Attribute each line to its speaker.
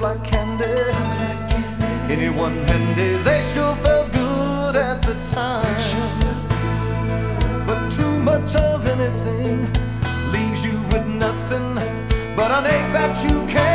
Speaker 1: like candy. Anyone handy, they sure felt good at the time. But too much of anything leaves you with nothing but an ache that you can't